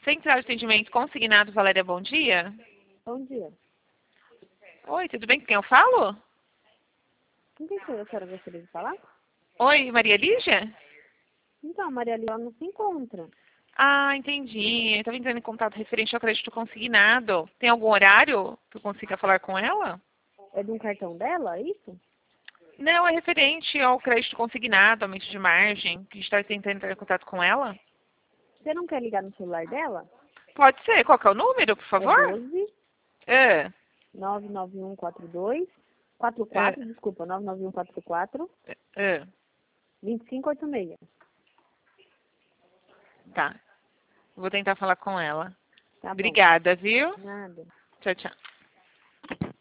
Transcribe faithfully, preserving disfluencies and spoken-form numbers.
Central de Atendimento Consignado, Valéria, bom dia. Bom dia. Oi, tudo bem? Com quem eu falo? Com quem que a senhora gostaria de falar? Oi, Maria Lígia? Então, a Maria Leal não se encontra. Ah, entendi. Eu estava entrando em contato referente ao crédito consignado. Tem algum horário que eu consiga falar com ela? É de um cartão dela, é isso? Não, é referente ao crédito consignado, aumento de margem, que a gente está tentando entrar em contato com ela. Você não quer ligar no celular dela? Pode ser. Qual que é o número, por É favor? doze, É, nove nove um quatro dois, quatro é, quatro, desculpa, nove nove um quatro quatro, é. dois cinco oito seis. Tá. Vou tentar falar com ela. Tá bom. Obrigada, viu? Nada. Tchau, tchau.